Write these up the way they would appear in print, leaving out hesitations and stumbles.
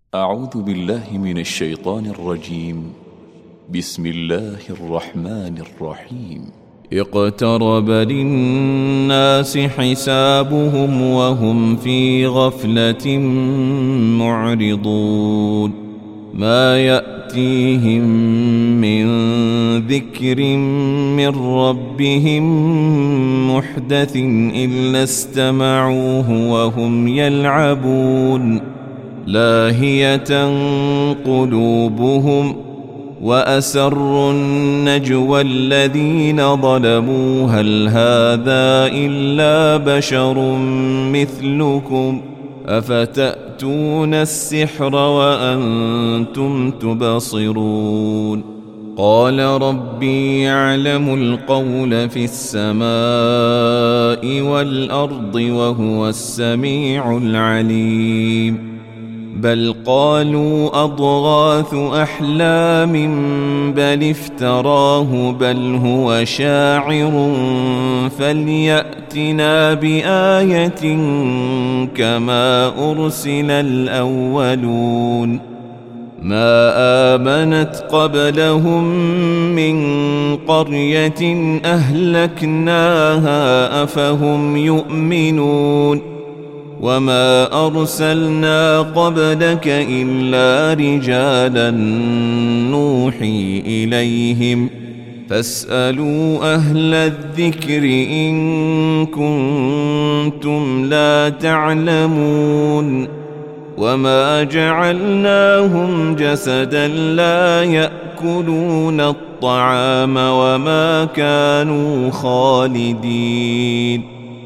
أعوذ بالله من الشيطان الرجيم. بسم الله الرحمن الرحيم. اقترب للناس حسابهم وهم في غفلة معرضون ما يأتيهم من ذكر من ربهم محدث إلا استمعوه وهم يلعبون لاهية قلوبهم وأسروا النجوى الذين ظلموا هل هذا إلا بشر مثلكم أفتأتون السحر وأنتم تبصرون قال ربي يعلم القول في السماء والأرض وهو السميع العليم بل قالوا أضغاث أحلام بل افتراه بل هو شاعر فليأتنا بآية كما أرسل الأولون ما آمنت قبلهم من قرية أهلكناها أفهم يؤمنون وما أرسلنا قبلك إلا رجالا نوحي إليهم فاسألوا أهل الذكر إن كنتم لا تعلمون وما جعلناهم جسدا لا يأكلون الطعام وما كانوا خالدين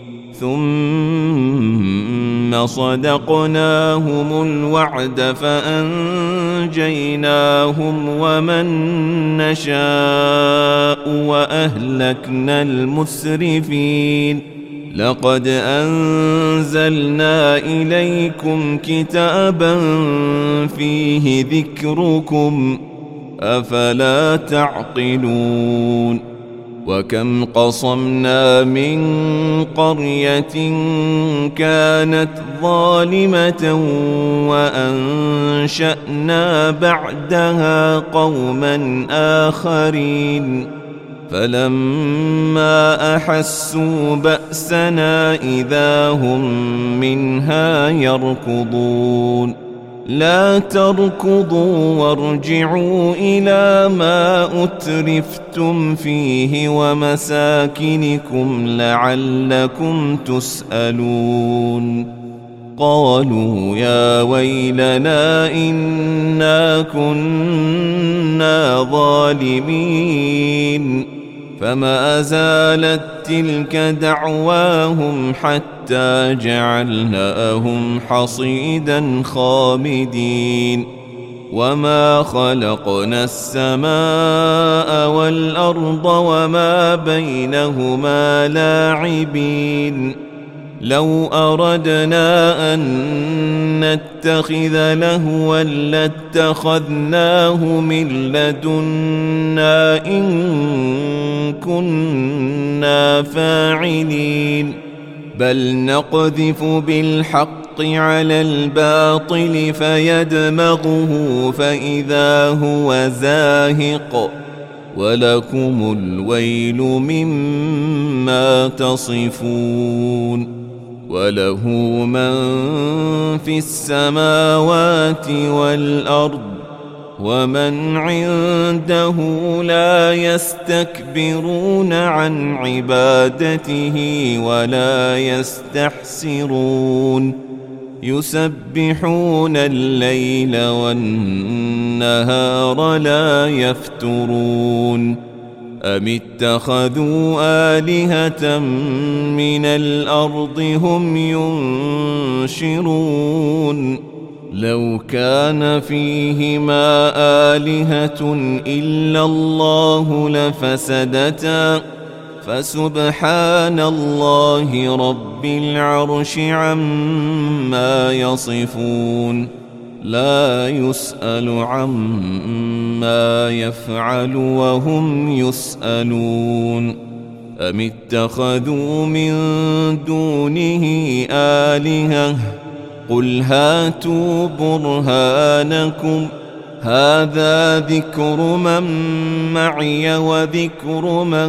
ثم صدقناهم الوعد فأنجيناهم ومن نشاء وأهلكنا المسرفين لقد أنزلنا إليكم كتابا فيه ذكركم أفلا تعقلون وكم قصمنا من قرية كانت ظالمة وأنشأنا بعدها قوما آخرين فلما أحسوا بأسنا إذا هم منها يركضون لا تركضوا وارجعوا إلى ما أترفتم فيه ومساكنكم لعلكم تسألون قالوا يا ويلنا إنا كنا ظالمين فما زالت تلك دعواهم حتى جعلناهم حصيدا خامدين وما خلقنا السماء والأرض وما بينهما لاعبين لو أردنا أن نتخذ لهوا لاتخذناه من لدنا إن كنا فاعلين بل نقذف بالحق على الباطل فيدمغه فإذا هو زاهق ولكم الويل مما تصفون وله من في السماوات والأرض ومن عنده لا يستكبرون عن عبادته ولا يستحسرون يسبحون الليل والنهار لا يفترون أم اتخذوا آلهة من الأرض هم ينشرون لو كان فيهما آلهة إلا الله لفسدتا فسبحان الله رب العرش عما يصفون لا يسأل عما يفعل وهم يسألون أم اتخذوا من دونه آلهة قل هاتوا برهانكم هذا ذكر من معي وذكر من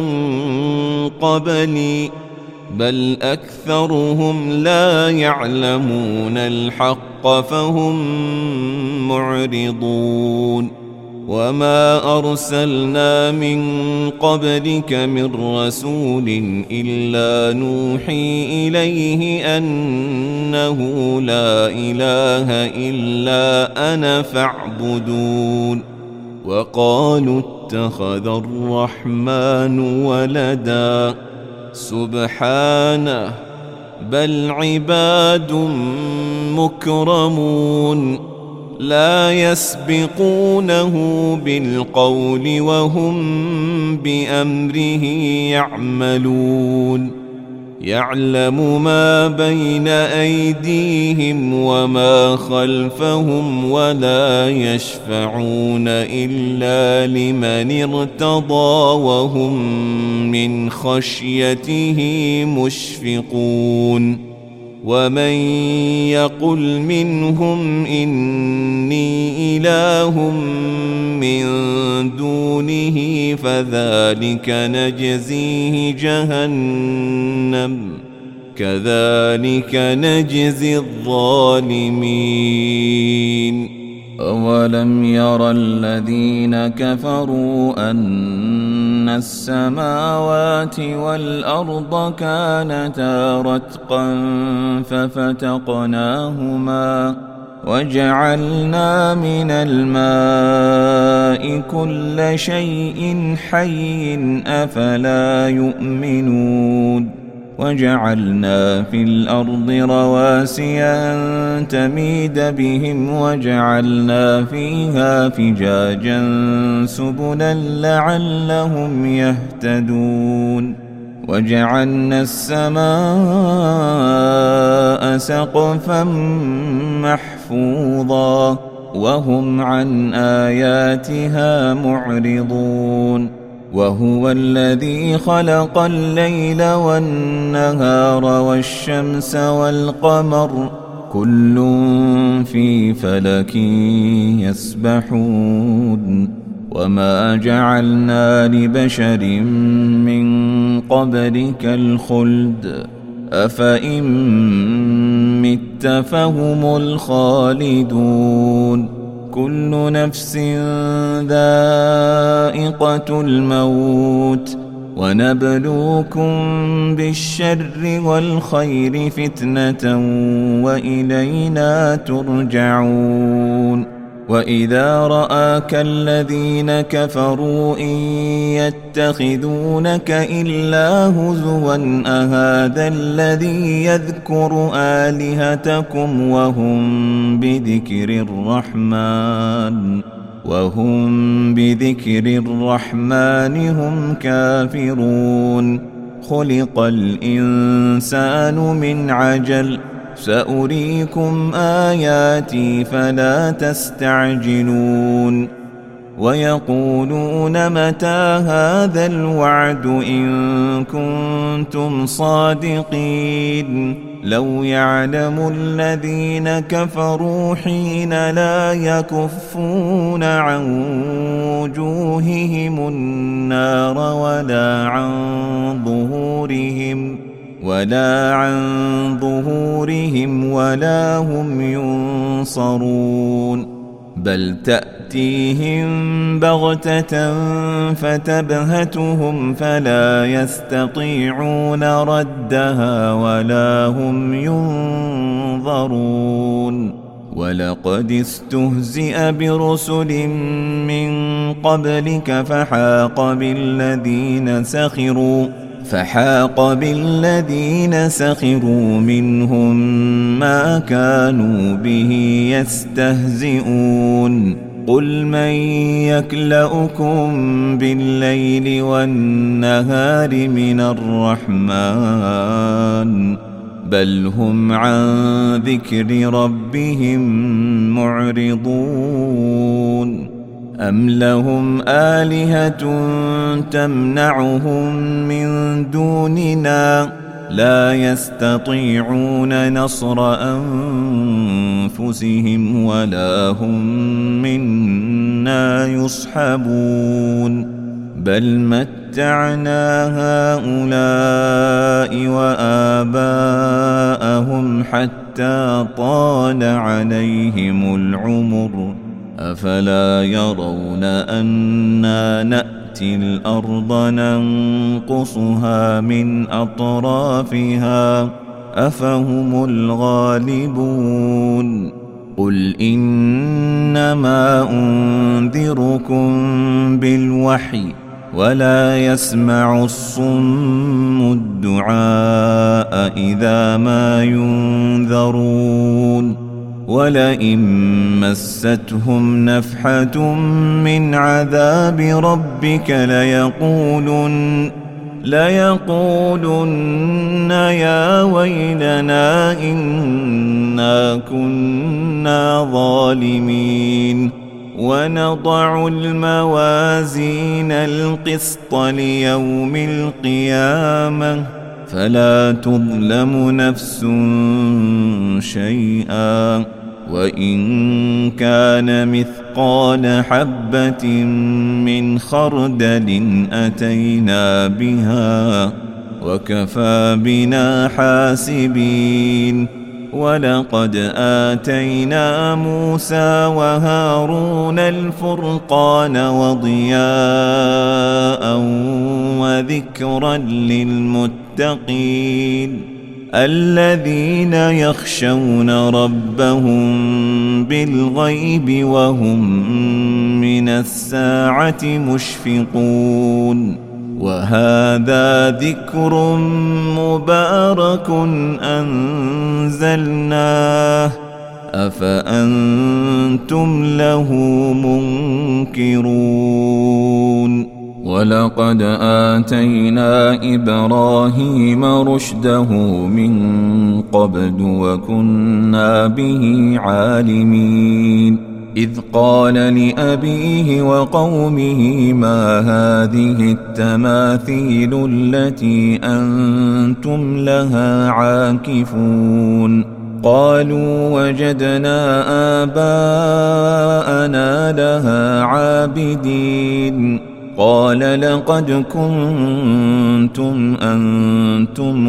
قبلي بل أكثرهم لا يعلمون الحق فهم معرضون وما أرسلنا من قبلك من رسول إلا نوحي إليه أنه لا إله إلا أنا فاعبدون وقالوا اتخذ الرحمن ولدا سبحانه بل عباد مكرمون لا يسبقونه بالقول وهم بأمره يعملون يعلم ما بين أيديهم وما خلفهم ولا يشفعون إلا لمن ارتضى وهم من خشيته مشفقون ومن يقل منهم إني إله من دونه فذلك نجزيه جهنم كذلك نجزي الظالمين أولم ير الذين كفروا أن السماوات والأرض كانتا رتقا ففتقناهما وجعلنا من الماء كل شيء حي أفلا يؤمنون وجعلنا في الأرض رواسي أن تميد بهم وجعلنا فيها فجاجا سبلا لعلهم يهتدون وجعلنا السماء سقفا محفوظا وهم عن آياتها معرضون وهو الذي خلق الليل والنهار والشمس والقمر كل في فلك يسبحون وما جعلنا لبشر من قبلك الخلد أفإن مت فهم الخالدون كل نفس ذائقة الموت ونبلوكم بالشر والخير فتنة وإلينا ترجعون وإذا رآك الذين كفروا إن يتخذونك إلا هزوا أهذا الذي يذكر آلهتكم وهم بذكر الرحمن هم كافرون خلق الإنسان من عجل سأريكم آياتي فلا تستعجلون ويقولون متى هذا الوعد إن كنتم صادقين لو يعلم الذين كفروا حين لا يكفون عن وجوههم النار ولا عن ظهورهم ولا هم ينصرون بل تأتيهم بغتة فتبهتهم فلا يستطيعون ردها ولا هم ينظرون ولقد استهزئ برسل من قبلك فحاق بالذين سخروا منهم ما كانوا به يستهزئون قل من يكلؤكم بالليل والنهار من الرحمن بل هم عن ذكر ربهم معرضون أم لهم آلهة تمنعهم من دوننا لا يستطيعون نصر أنفسهم ولا هم منا يصحبون بل متعنا هؤلاء وآباءهم حتى طال عليهم العمر أفلا يرون أنا نأتي الأرض ننقصها من أطرافها أفهم الغالبون قل إنما أنذركم بالوحي ولا يسمع الصم الدعاء إذا ما ينذرون ولئن مستهم نفحة من عذاب ربك ليقولن يا ويلنا إنا كنا ظالمين ونضع الموازين القسط ليوم القيامة فلا تظلم نفس شيئا وإن كان مثقال حبة من خردل أتينا بها وكفى بنا حاسبين ولقد آتينا موسى وهارون الفرقان وضياء وذكرا للمتقين الذين يخشون ربهم بالغيب وهم من الساعة مشفقون وهذا ذكر مبارك أنزلناه أفأنتم له منكرون ولقد آتينا إبراهيم رشده من قبل وكنا به عالمين إذ قال لأبيه وقومه ما هذه التماثيل التي أنتم لها عاكفون قالوا وجدنا آباءنا لها عابدين قال لقد كنتم أنتم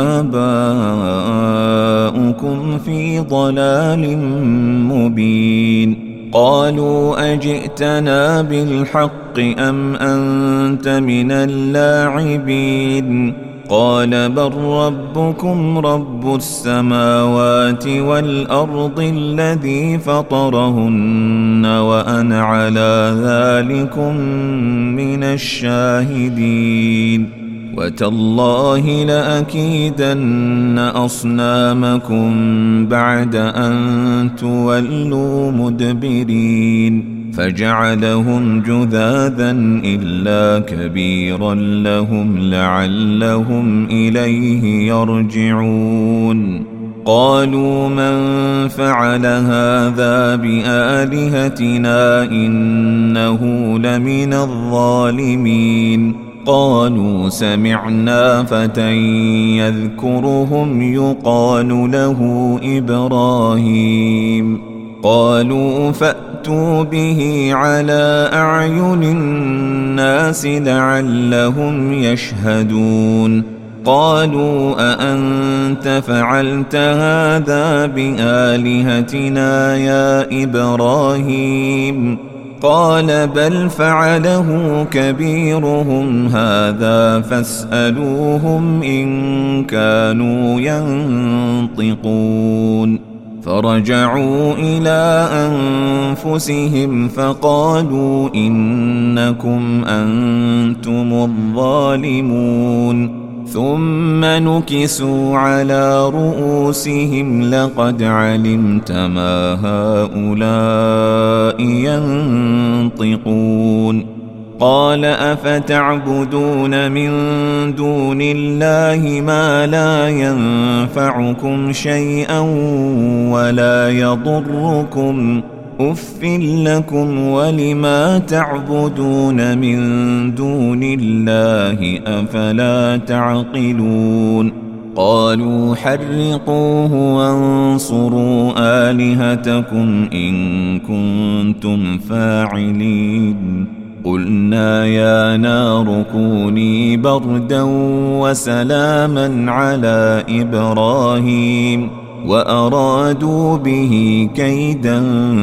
وآباؤكم في ضلال مبين قالوا أجئتنا بالحق أم أنت من اللاعبين قال بل ربكم رب السماوات والأرض الذي فطرهن وأنا على ذلكم من الشاهدين وتالله لأكيدن أصنامكم بعد أن تولوا مدبرين فجعلهم جذاذا إلا كبيرا لهم لعلهم إليه يرجعون قالوا من فعل هذا بآلهتنا إنه لمن الظالمين قالوا سمعنا فتى يذكرهم يقال له إبراهيم قالوا فأتوا به على أعين الناس لعلهم يشهدون قالوا أأنت فعلت هذا بآلهتنا يا إبراهيم قال بل فعله كبيرهم هذا فاسألوهم إن كانوا ينطقون فرجعوا إلى أنفسهم فقالوا إنكم أنتم الظالمون ثم نكسوا على رؤوسهم لقد علمت ما هؤلاء ينطقون قال أفتعبدون من دون الله ما لا ينفعكم شيئا ولا يضركم أف لكم ولما تعبدون من دون الله أفلا تعقلون قالوا حرقوه وانصروا آلهتكم إن كنتم فاعلين قلنا يا نار كوني بردا وسلاما على إبراهيم وأرادوا به كيدا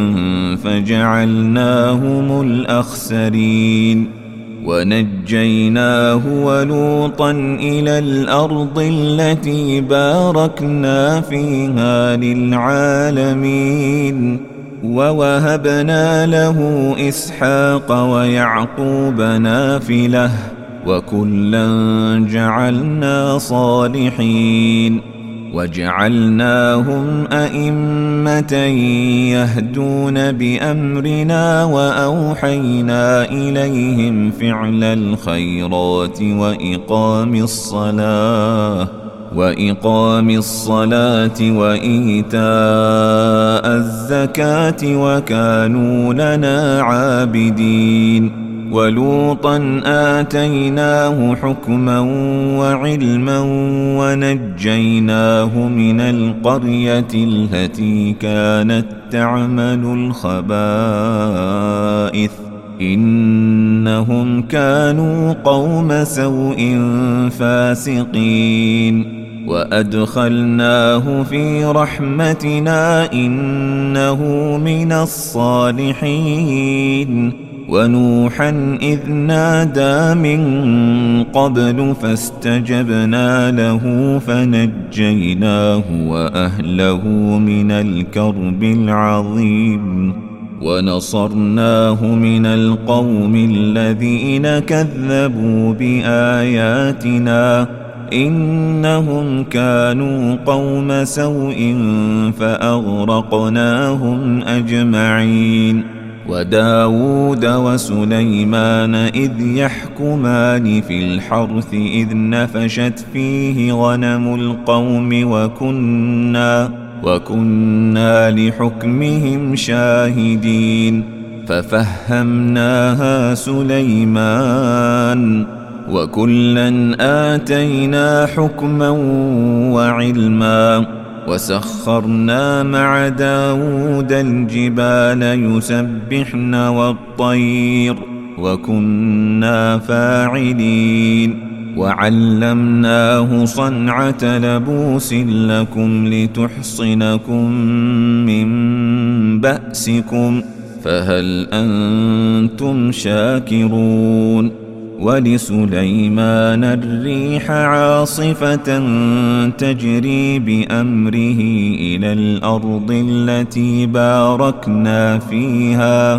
فجعلناهم الأخسرين ونجيناه ولوطا إلى الأرض التي باركنا فيها للعالمين ووهبنا له إسحاق ويعقوب نافلة وكلا جعلنا صالحين وجعلناهم أئمة يهدون بأمرنا وأوحينا إليهم فعل الخيرات وإقام الصلاة وإيتاء الزكاة وكانوا لنا عابدين ولوطا آتيناه حكما وعلما ونجيناه من القرية التي كانت تعمل الخبائث إنهم كانوا قوم سوء فاسقين وأدخلناه في رحمتنا إنه من الصالحين ونوحا إذ نادى من قبل فاستجبنا له فنجيناه وأهله من الكرب العظيم ونصرناه من القوم الذين كذبوا بآياتنا إنهم كانوا قوم سوء فأغرقناهم أجمعين وداود وسليمان إذ يحكمان في الحرث إذ نفشت فيه غنم القوم وكنا لحكمهم شاهدين ففهمناها سليمان وكلا آتينا حكما وعلما وسخرنا مع داود الجبال يسبحن والطير وكنا فاعلين وعلمناه صنعة لبوس لكم لتحصنكم من بأسكم فهل أنتم شاكرون ولسليمان الريح عاصفة تجري بأمره إلى الأرض التي باركنا فيها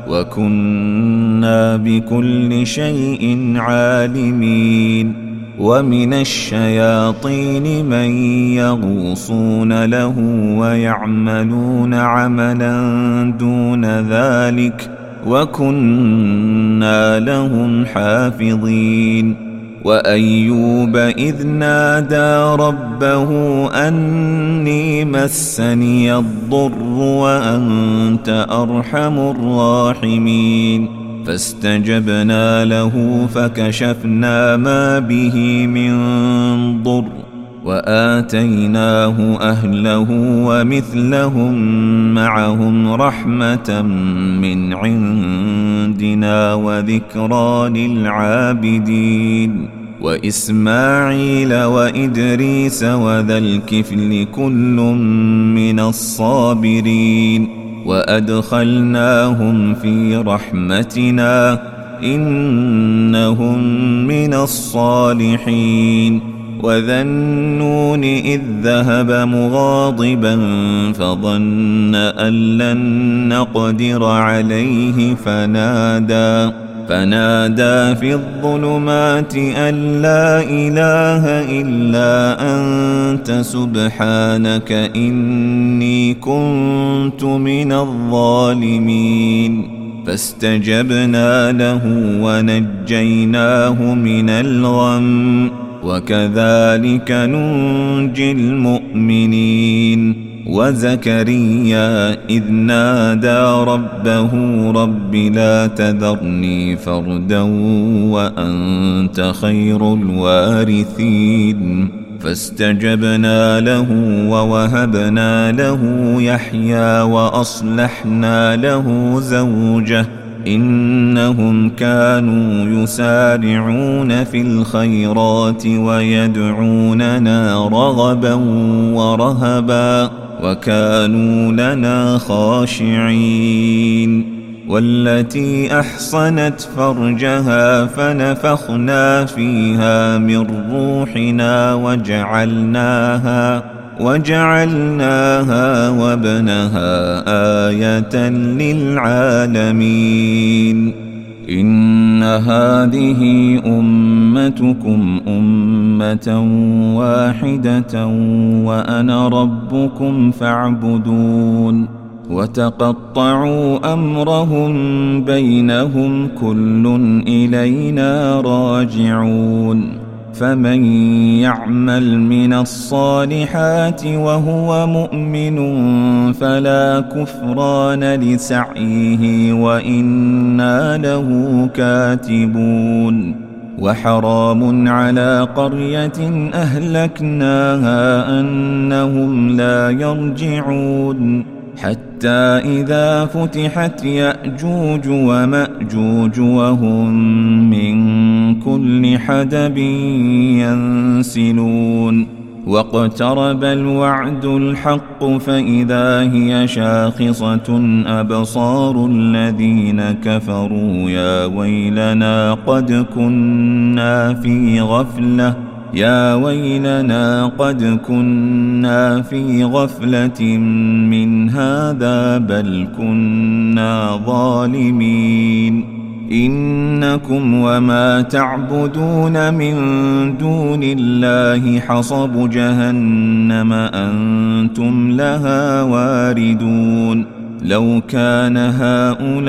وكنا بكل شيء عالمين ومن الشياطين من يغوصون له ويعملون عملا دون ذلك وكنا لهم حافظين وأيوب إذ نادى ربه أني مسني الضر وأنت أرحم الراحمين فاستجبنا له فكشفنا ما به من ضر وآتيناه أهله ومثلهم معهم رحمة من عندنا وذكرى للعابدين وإسماعيل وإدريس وذا الكفل كل من الصابرين وأدخلناهم في رحمتنا إنهم من الصالحين وذا النون إذ ذهب مغاضبا فظن أن لن نقدر عليه فنادى في الظلمات أن لا إله إلا أنت سبحانك إني كنت من الظالمين فاستجبنا له ونجيناه من الغم وكذلك ننجي المؤمنين وزكريا إذ نادى ربه رب لا تذرني فردا وأنت خير الوارثين فاستجبنا له ووهبنا له يحيى وأصلحنا له زوجه إنهم كانوا يسارعون في الخيرات ويدعوننا رغبا ورهبا وكانوا لنا خاشعين والتي أحصنت فرجها فنفخنا فيها من روحنا وجعلناها وابنها آية للعالمين إن هذه أمتكم أمة واحدة وأنا ربكم فاعبدون وتقطعوا أمرهم بينهم كل إلينا راجعون فمن يعمل من الصالحات وهو مؤمن فلا كفران لسعيه وإنا له كاتبون وحرام على قرية أهلكناها أنهم لا يرجعون حتى إذا فتحت يأجوج ومأجوج وهم من كل حدب ينسلون واقترب الوعد الحق فإذا هي شاخصة أبصار الذين كفروا يا ويلنا قد كنا في غفلة من هذا بل كنا ظالمين إنكم وما تعبدون من دون الله حصب جهنم أنتم لها واردون لو كان هؤلاء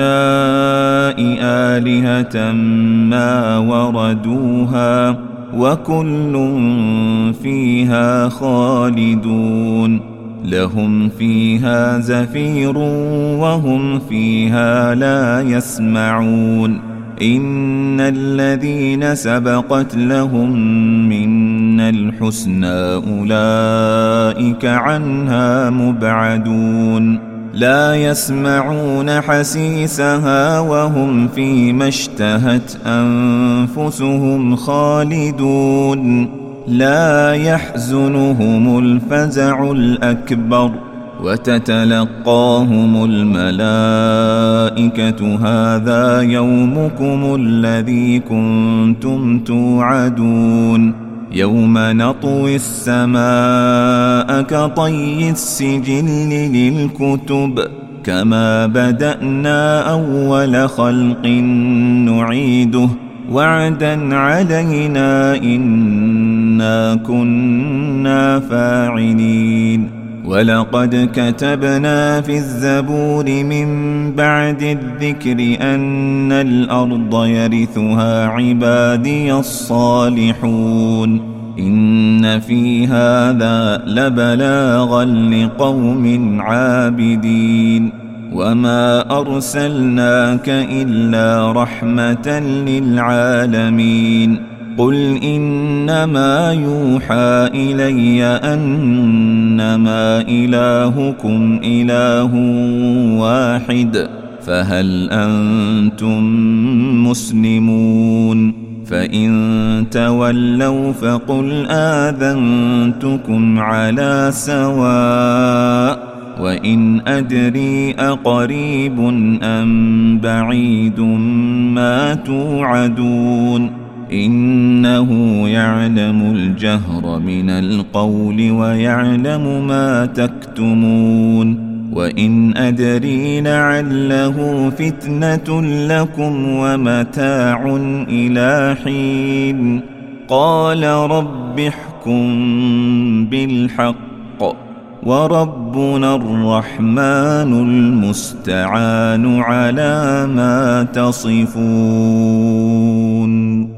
آلهة ما وردوها وكل فيها خالدون لهم فيها زفير وهم فيها لا يسمعون إن الذين سبقت لهم منا الحسنى أولئك عنها مبعدون لا يسمعون حسيسها وهم فيما اشتهت أنفسهم خالدون لا يحزنهم الفزع الأكبر وتتلقاهم الملائكة هذا يومكم الذي كنتم توعدون يوم نطوي السماء كطي السجل للكتب كما بدأنا أول خلق نعيده وعدا علينا إنا كنا فاعلين ولقد كتبنا في الزبور من بعد الذكر أن الأرض يرثها عبادي الصالحون إن في هذا لبلاغا لقوم عابدين وما أرسلناك إلا رحمة للعالمين قل إنما يوحى إلي أنما إلهكم إله واحد فهل أنتم مسلمون فإن تولوا فقل آذنتكم على سواء وإن أدري أقريب أم بعيد ما توعدون إنه يعلم الجهر من القول ويعلم ما تكتمون وإن أدري لعله فتنة لكم ومتاع إلى حين قال رب احكم بالحق وربنا الرحمن المستعان على ما تصفون.